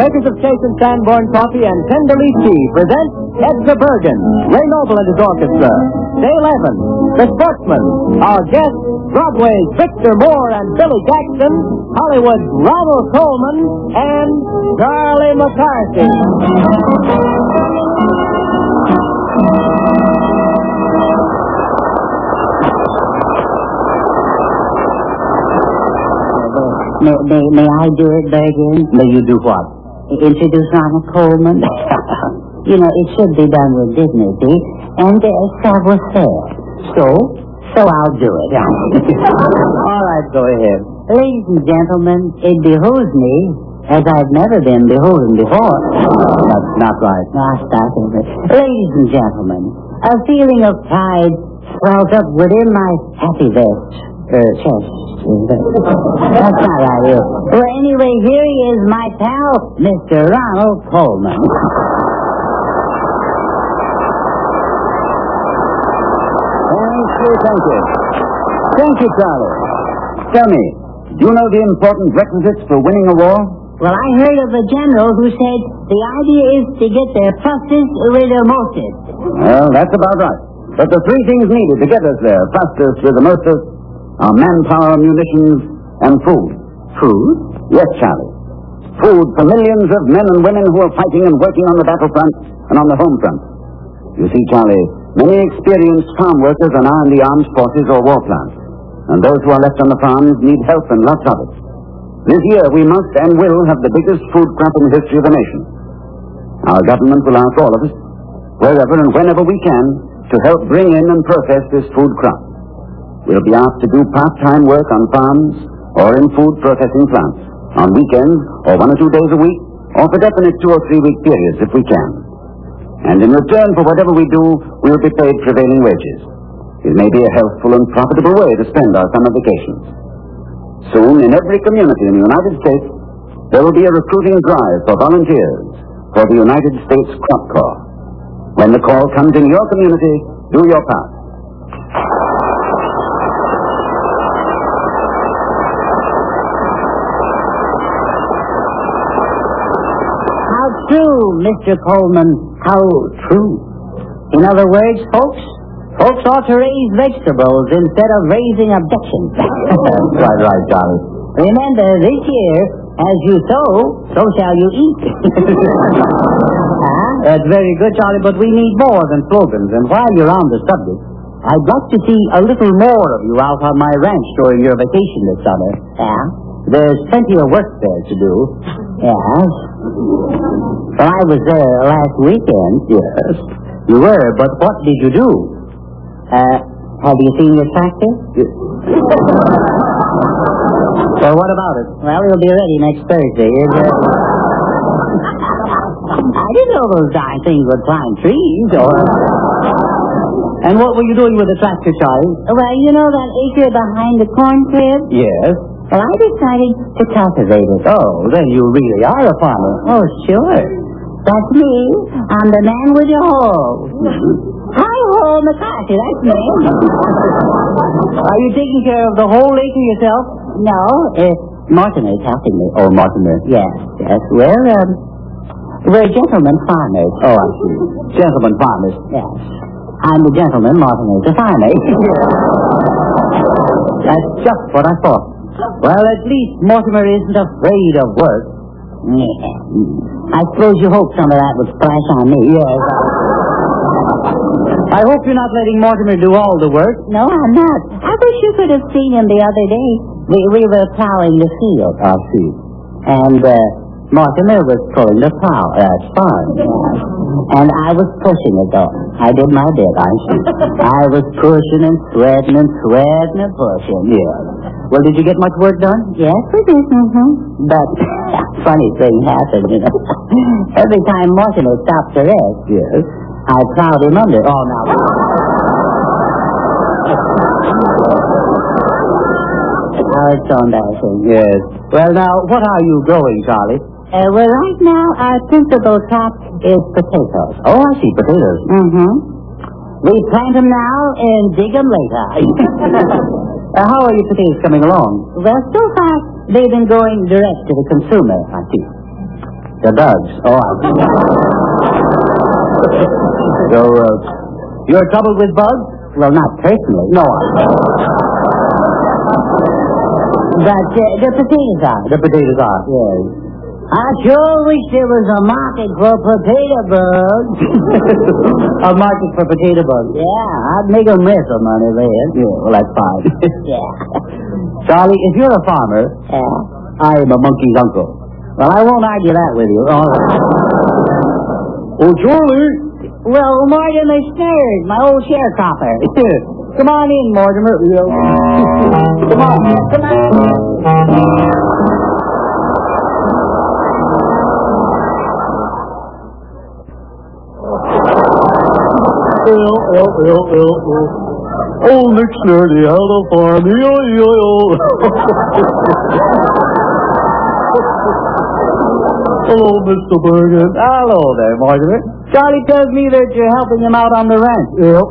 makers of Chase and Sanborn Coffee and Tenderleaf Tea present Edgar Bergen, Ray Noble and his orchestra, Dale Evans, The Sportsman, our guests, Broadway's Victor Moore and Billy Jackson, Hollywood's Ronald Coleman, and Charlie McCarthy. May I do it, Bergen? May you do what? Introduce Ronald Coleman? You know, it should be done with dignity and savoir-faire. So I'll do it. All right, go ahead. Ladies and gentlemen, it behooves me, as I've never been beholden before. That's not right. Stop it. Ladies and gentlemen, a feeling of pride swells up within my happy chest. That's not right. Well, anyway, here he is, my pal, Mr. Ronald Coleman. Thank you. Thank you, Charlie. Tell me, do you know the important requisites for winning a war? Well, I heard of a general who said the idea is to get their fastest with the mostest. Well, that's about right. But the three things needed to get us there, fastest with the mostest, are manpower, munitions, and food. Food? Yes, Charlie. Food for millions of men and women who are fighting and working on the battlefront and on the home front. You see, Charlie, many experienced farm workers are now in the armed forces or war plants, and those who are left on the farms need help and lots of it. This year we must and will have the biggest food crop in the history of the nation. Our government will ask all of us, wherever and whenever we can, to help bring in and process this food crop. We'll be asked to do part-time work on farms or in food processing plants, on weekends or 1 or 2 days a week, or for definite 2 or 3 week periods if we can. And in return for whatever we do, we'll be paid prevailing wages. It may be a healthful and profitable way to spend our summer vacations. Soon, in every community in the United States, there will be a recruiting drive for volunteers for the United States Crop Corps. When the call comes in your community, do your part. True, Mr. Coleman, how true. In other words, folks ought to raise vegetables instead of raising objections. Quite right, Charlie. Remember, this year, as you sow, so shall you eat. That's very good, Charlie, but we need more than slogans. And while you're on the subject, I'd like to see a little more of you out on my ranch during your vacation this summer. Yeah? There's plenty of work there to do. Yes. Well, I was there last weekend. Yes, you were, but what did you do? Have you seen your tractor? Well, what about it? Well, it'll be ready next Thursday. I didn't know those darn things would climb trees, or... And what were you doing with the tractor, Charlie? Well, you know that acre behind the corn crib? Yes. Well, I decided to cultivate it. Oh, then you really are a farmer. Oh, sure. That's me. I'm the man with the hoe. Hi-ho, McCarthy, that's me. Are you taking care of the whole acre yourself? No, Mortimer's helping me. Oh, Mortimer. Yes. We're gentlemen farmers. Oh, I see. Gentlemen farmers. Yes. I'm the gentleman, Mortimer's the farmer. That's just what I thought. Well, at least Mortimer isn't afraid of work. Yeah. I suppose you hope some of that would splash on me. Yes. I hope you're not letting Mortimer do all the work. No, I'm not. I wish you could have seen him the other day. We were plowing the field. I see. And Mortimer was pulling the plow. That's fine. And I was pushing it, though. I did my bit, I see. I was pushing and sweating and pushing. Yeah. Well, did you get much work done? Yes, we did. But funny thing happened, you know. Every time Mortimer stopped to rest, yes, I plowed him under. Oh, now. Oh, it's so embarrassing. Yes. Well, now, what are you growing, Charlie? Well, right now, our principal crop is potatoes. Oh, I see, potatoes. We plant them now and dig them later. How are your potatoes coming along? Well, so far, they've been going direct to the consumer. I see. The bugs. Oh, So, you're troubled with bugs? Well, not personally. No. But the potatoes are. The potatoes are. Yes. I sure wish there was a market for potato bugs. A market for potato bugs. Yeah, I'd make a mess of money there. Yeah, well, that's fine. Yeah. Charlie, if you're a farmer, Yeah. I am a monkey's uncle. Well, I won't argue that with you. Oh, Charlie. Well, Mortimer Snurd, my old sharecropper. Come on in, Mortimer. Come on. Old Nick Snurdy had a farm. Hello, Mr. Bergen. Hello there, Mortimer. Charlie tells me that you're helping him out on the ranch. Yep.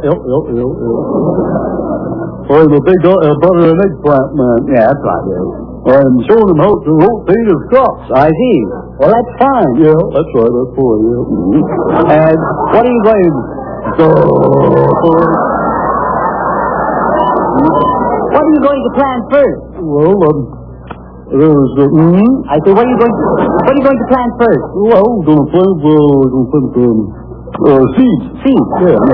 I'm a big butter and eggplant man. Yeah, that's right. I'm showing him how to rotate his crops. I see. Well, that's fine. Yeah, that's right. That's for you. And what are you going to... What are you going to plant first? Well, there's I say, what are you going to plant first? well, we're gonna plant seeds. Seeds. Yeah.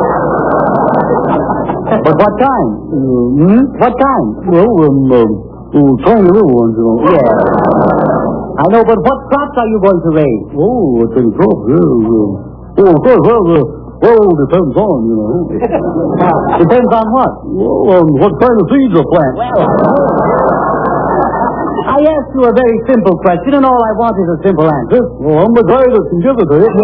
But what kind? What kind? Well, tiny little ones, you know. Yeah. I know, but what crops are you going to raise? Oh, I think crops, yeah. Of course, well, depends on, you know. Depends on what? Well, what kind of seeds are planted? Well, I asked you a very simple question, and all I want is a simple answer. Well, I'm the guy that can give it to you.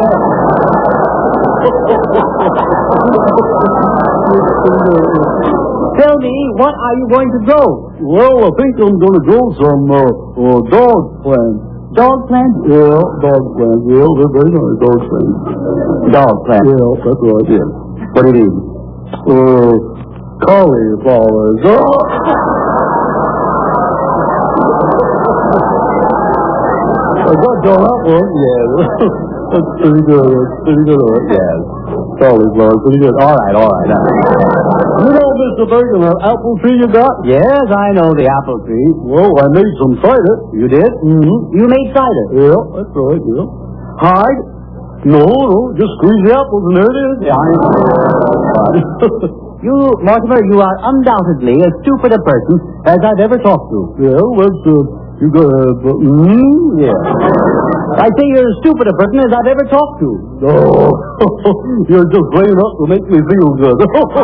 Tell me, what are you going to grow? Well, I think I'm going to grow some dog plants. Dog plants? Yeah, dog plants. Yeah, they're very nice, dog plants. Dog plants. Yeah, that's right, yeah. What do you mean? Cauliflowers. I got that one. Yeah. That's pretty good. Yes. Cauliflower, pretty good. All right. You know, Mr. Bergen, that apple tree you got? Yes, I know the apple tree. Well, I made some cider. You did? Mm-hmm. You made cider. Yeah, that's right, yeah. Hard? No, just squeeze the apples and there it is. Yeah, You, Mortimer, you are undoubtedly as stupid a person as I've ever talked to. Yeah, let's, you got, Yeah. I say you're as stupid a person as I've ever talked to. Oh, you're just playing up to make me feel good.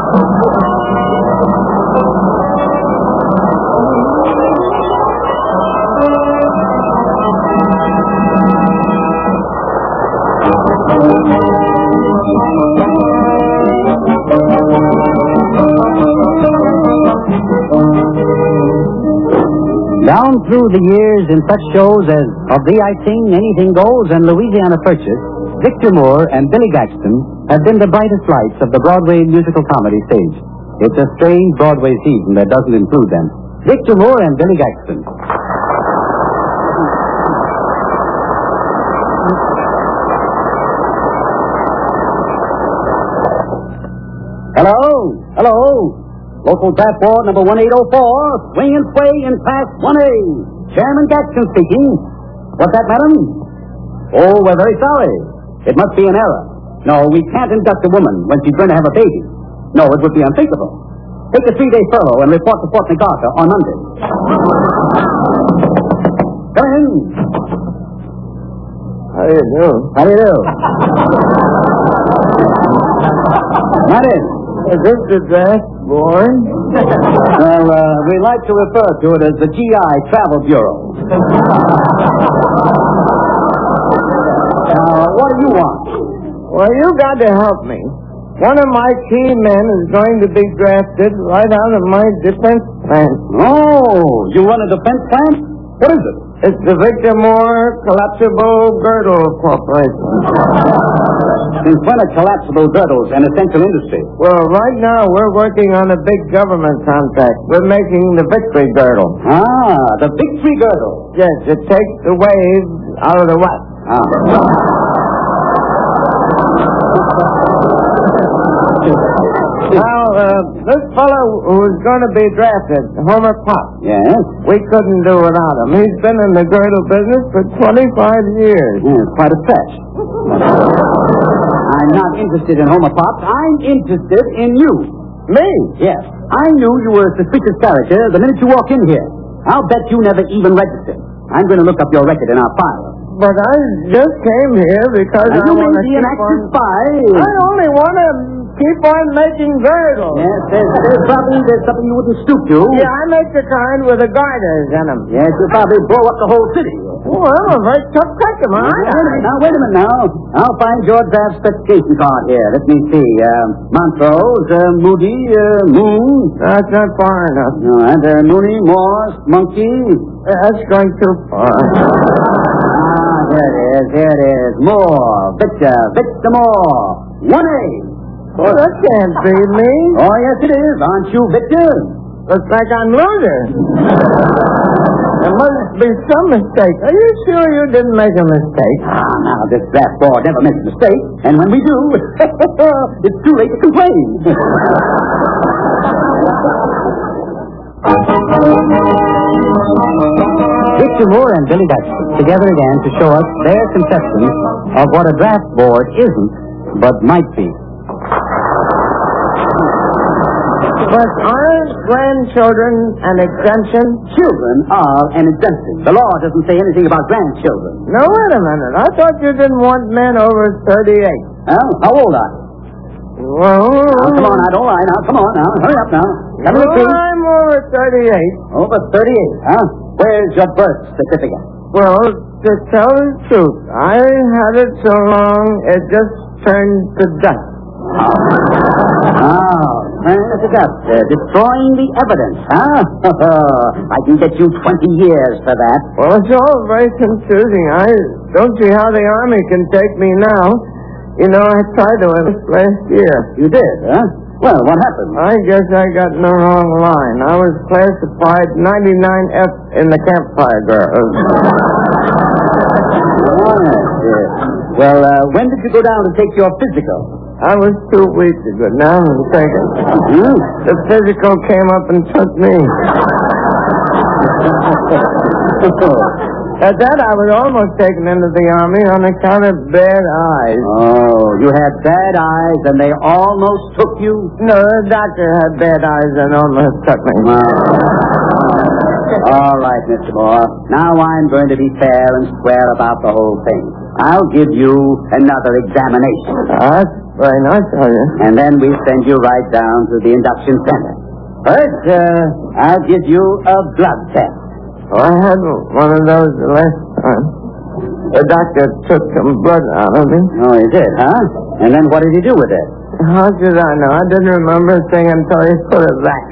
Down through the years in such shows as Of Thee I Sing, Anything Goes, and Louisiana Purchase, Victor Moore and Billy Gaxton have been the brightest lights of the Broadway musical comedy stage. It's a strange Broadway season that doesn't include them. Victor Moore and Billy Gaxton. Hello. Local draft board number 1804, swing and sway in class 1A. Chairman Gaxton speaking. What's that, madam? Oh, we're very sorry. It must be an error. No, we can't induct a woman when she's going to have a baby. No, it would be unthinkable. Take a 3-day furlough and report to Fort MacArthur on Monday. Come in. How do you do? How do you do? Come in. Is this the draft board? Well, we like to refer to it as the GI Travel Bureau. Now, what do you want? Well, you got to help me. One of my key men is going to be drafted right out of my defense plant. Oh, you run a defense plant? What is it? It's the Victor Moore Collapsible Girdle Corporation. Since when are collapsible girdles an essential industry? Well, right now we're working on a big government contract. We're making the Victory Girdle. Ah, the Victory Girdle. Yes, it takes the waves out of the wet. Now, this fellow who's going to be drafted, Homer Pop. Yes? We couldn't do without him. He's been in the girdle business for 25 years. Yes, quite a stretch. I'm not interested in Homer Pop. I'm interested in you. Me? Yes. I knew you were a suspicious character the minute you walked in here. I'll bet you never even registered. I'm going to look up your record in our file. But I just came here because Now, I you want may to be an active spy. I only want to keep on making girdles. Yes, there's something you wouldn't stoop to. Yeah, I make the kind with the garters in them. Yes, you'll probably blow up the whole city. Oh, I'm a very tough customer, aren't I? Wait a minute now. I'll find your draft specification card here. Let me see. Montrose, Moody, Moon. That's not far enough. No, and Mooney, Morse, Monkey. That's going too far. Here it is. Moore, Victor Moore. 1A. Oh, that can't be me. Oh, yes, it is. Aren't you Victor? Looks like I'm losing. There must be some mistake. Are you sure you didn't make a mistake? Now, this draft board never makes a mistake. And when we do, it's too late to complain. Victor Moore and Billy Dutch together again to show us their conception of what a draft board isn't, but might be. But aren't grandchildren an exemption? Children are an exemption. The law doesn't say anything about grandchildren. No, wait a minute. I thought you didn't want men over 38. Well, how old are you? Well, Now, come on, now, don't lie now. Come on, now. Hurry up now. Come to the key. I'm over 38. Over 38, huh? Where's your birth certificate? Well, to tell the truth, I had it so long it just turned to dust. Turn to dust. Destroying the evidence, huh? I can get you 20 years for that. Well, it's all very confusing. I don't see how the Army can take me now. You know, I tried to enlist last year. You did, huh? Well, what happened? I guess I got in the wrong line. I was classified 99F in the Campfire Girls. Yes. Well, when did you go down to take your physical? I was 2 weeks ago. Now I'm taken. The physical came up and took me. At that, I was almost taken into the Army on account of bad eyes. Oh, you had bad eyes and they almost took you? No, the doctor had bad eyes and almost took me. All right, Mr. Moore. Now I'm going to be fair and square about the whole thing. I'll give you another examination. That's very nice of you. And then we'll send you right down to the induction center. First, I'll give you a blood test. Oh, I had one of those the last time. The doctor took some blood out of me. Oh, he did, huh? And then what did he do with it? How should I know? I didn't remember a thing until he put it back.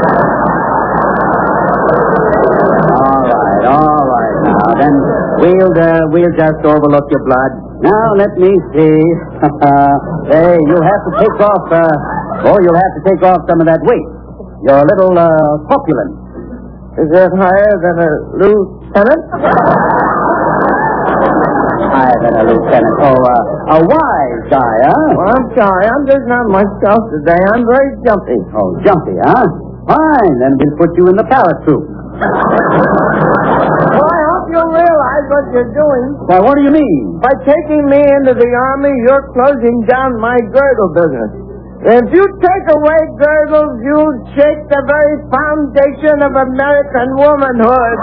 All right. Now, then we'll just overlook your blood. Now, let me see. Hey, you'll have to take off, you'll have to take off some of that weight. You're a little, corpulent. Is that higher than a lieutenant? Higher than a lieutenant. Oh, a wise guy, huh? Well, I'm sorry. I'm just not myself today. I'm very jumpy. Oh, jumpy, huh? Fine, then we'll put you in the paratroop. Well, I hope you realize what you're doing. Why, what do you mean? By taking me into the Army, you're closing down my girdle business. If you take away girdles, you'll shake the very foundation of American womanhood.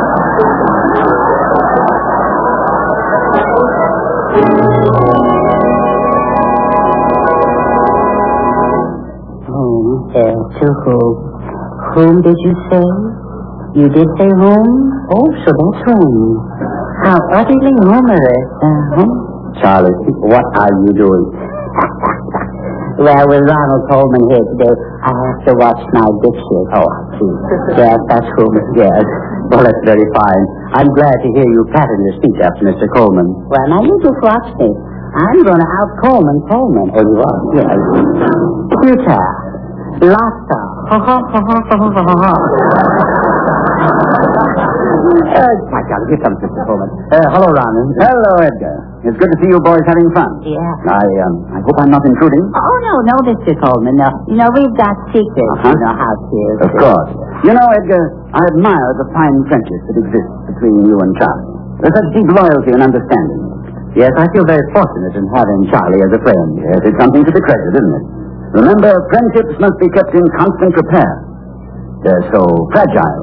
Home, to whom? Whom did you say? You did say home? Oh, so that's home. How utterly humorous. Charlie, what are you doing? Well, with Ronald Coleman here today, I have to watch my dictionary. Oh, gee. Yes, that's whom. Yes. Well, that's very fine. I'm glad to hear you pattern your speech after Mr. Coleman. Well, now you just watch me. I'm going to out-Coleman. Oh, you are? Yes. Future. Laughter. Ha ha ha ha ha ha ha. My God, here comes Mr. Coleman. Hello, Ronnie. Hello, Edgar. It's good to see you boys having fun. Yeah. I hope I'm not intruding. Oh, no, Mr. Coleman. No. You know, we've got secrets in our house here. Of course. You know, Edgar, I admire the fine friendship that exists between you and Charlie. There's such deep loyalty and understanding. Yes, I feel very fortunate in having Charlie as a friend. Yes, it's something to be credited, isn't it? Remember, friendships must be kept in constant repair. They're so fragile.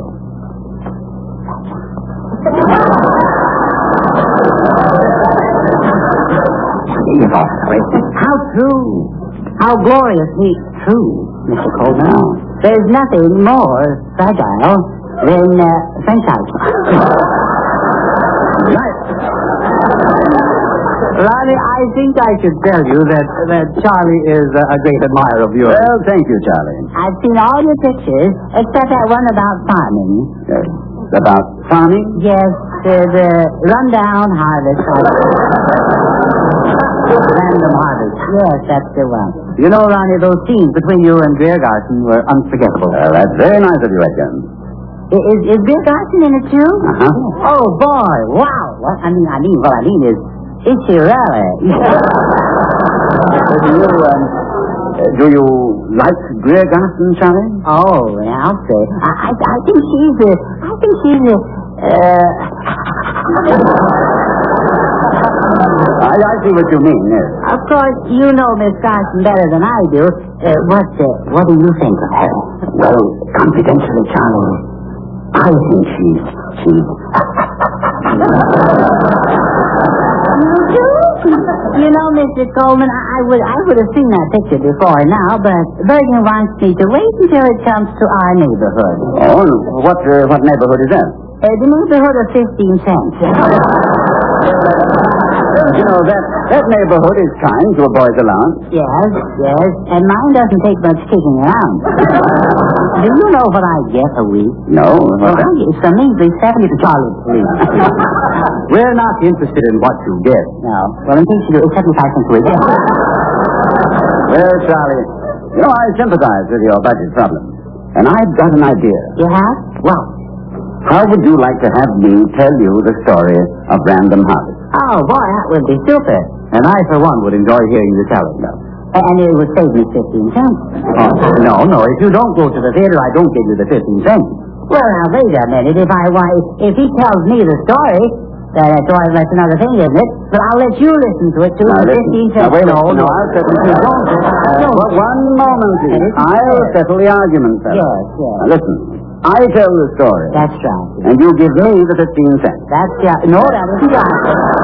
How true. How gloriously true, Mr. Coleman. There's nothing more fragile than friendship. Ronnie, I think I should tell you that Charlie is a great admirer of yours. Well, thank you, Charlie. I've seen all your pictures, except that one about farming. About farming? Yes, the rundown harvest. Random harvest. Yes, that's the one. You know, Ronnie, those scenes between you and Greer Garson were unforgettable. Well, that's very nice of you, Edgar. Is Greer Garson in it, too? Uh-huh. Oh, boy. Wow. What I mean is she really? Do you like Greer Garson, Charlie? Oh, yeah, I'll say. I think she's I see what you mean, yes. Of course, you know Miss Garson better than I do. What do you think of her? Well, confidentially, Charlie, I think she's... You know, Mr. Coleman, I would have seen that picture before now, but Bergen wants me to wait until it comes to our neighborhood. Oh, what neighborhood is that? The neighborhood of 15 cents. You know, that neighborhood is kind to a boy's allowance. Yes, and mine doesn't take much kicking around. Do you know what I get a week? No. Well, it's a measly 70 to Charlie, please. We're not interested in what you get. No. Well, in case you do, it's 75 cents a week. Well, Charlie, you know, I sympathize with your budget problem. And I've got an idea. You have? Well, how would you like to have me tell you the story of Random Harvest? Oh, boy, that would be super. And I, for one, would enjoy hearing you tell it. And it would save me 15 cents. Oh, no. If you don't go to the theater, I don't give you the 15 cents. Well, now, wait a minute. If he tells me the story, that's another thing, isn't it? But I'll let you listen to it, too, for 15 cents. Now, wait a minute. No, I'll settle it. One moment, please. I'll settle the argument, sir. Yes. Now, listen. I tell the story. That's right. And you give me the 15 cents. That's right. No, that isn't right.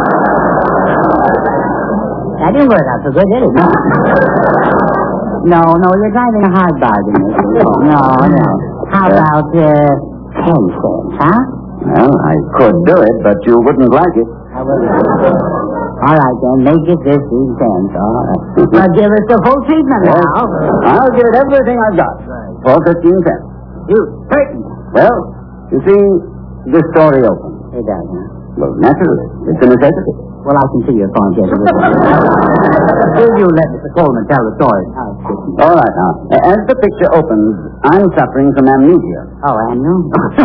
That didn't work out so good, did it? No, you're driving a hard bargain, Mr. No. How about 10 cents, huh? Well, I could do it, but you wouldn't like it. I wouldn't. All right, then, make it 15 cents. All right. Well, give us the full treatment now. I'll give it everything I've got for 15 cents. You certain? Well, you see, this story opens. It does, huh? Well, naturally. It's a necessity. Well, I can see your point, yes. Will you let Mr. Coleman tell the story? All right, now. As the picture opens, I'm suffering from amnesia. Oh, am you?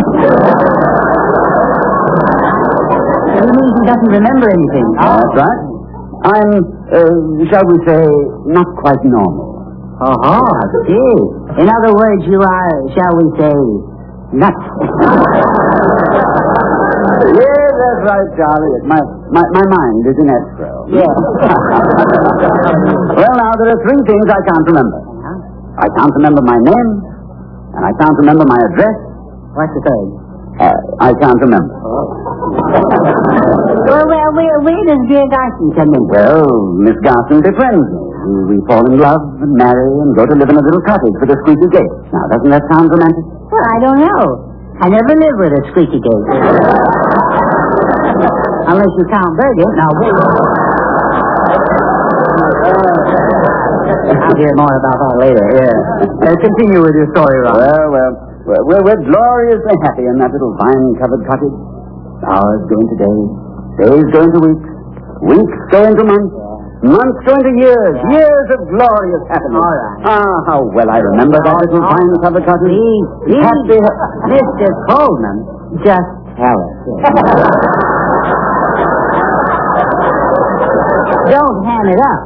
You mean he doesn't remember anything? That's right. I'm, shall we say, not quite normal. Oh, I see. In other words, you are, shall we say, nuts. Yeah, that's right, Charlie. My mind is in escrow. Yeah. Well, now, there are three things I can't remember. I can't remember my name, and I can't remember my address. What's the third? I can't remember. Well, where does Greer Garson come in? Well, Miss Garson befriends me. We fall in love and marry and go to live in a little cottage with a squeaky gate. Now, doesn't that sound romantic? Well, I don't know. I never lived with a squeaky gate. Unless you count Bergen. Now, wait. I'll hear more about that later. Yeah. Continue with your story, Ron. Well, we're gloriously happy in that little vine-covered cottage. Hours go into days go into weeks go into months, Months go into years. Years of glorious happiness. All right. Ah, how well I remember that little fine cover cotton. Please, Happy... Mr. Coleman, just tell us. Don't hand it up.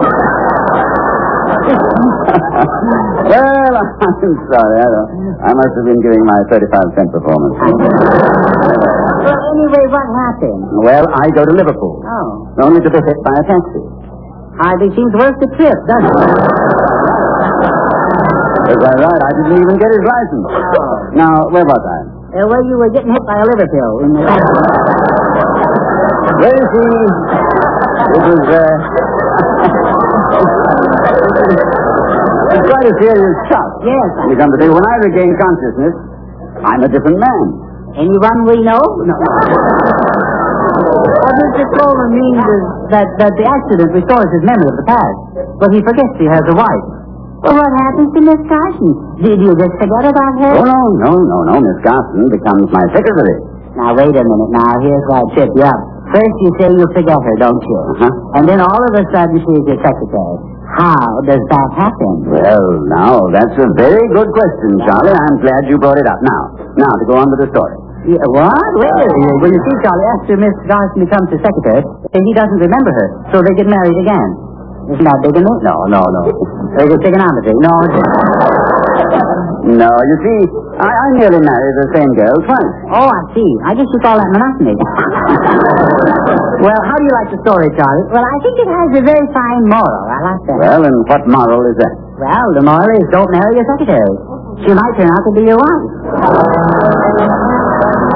Well, I'm sorry. I must have been giving my 35-cent performance. Well, anyway, what happened? Well, I go to Liverpool. Oh. Only to be hit by a taxi. Hardly seems worth the trip, doesn't it? Is that right? I didn't even get his license. Oh. Now, where was I? Well, you were getting hit by a liver pill in the back. Well, you see, it was, it's quite a serious shock. Yes. You come to think, when I regain consciousness, I'm a different man. Anyone we know? No. What Mr. Coleman means is that the accident restores his memory of the past, but he forgets he has a wife. Well, what happens to Miss Carson? Did you just forget about her? Oh, no. Miss Garson becomes my secretary. Now, wait a minute. Now, here's where I trip you up. First, you say you forget her, don't you? Uh-huh. And then all of a sudden, she's your secretary. How does that happen? Well, now, that's a very good question, Charlie. I'm glad you brought it up. Now, to go on with the story. Yeah, what? Wait a minute. Well, you see, Charlie, after Miss Garson becomes the secretary, then he doesn't remember her, so they get married again. Isn't that big enough? No. They get trigonometry. No. No, you see, I nearly married the same girl twice. Oh, I see. I guess you call that monotony. Well, how do you like the story, Charlie? Well, I think it has a very fine moral. I like that. Well, and what moral is that? Well, the moral is don't marry your secretary. She might turn out to be your wife.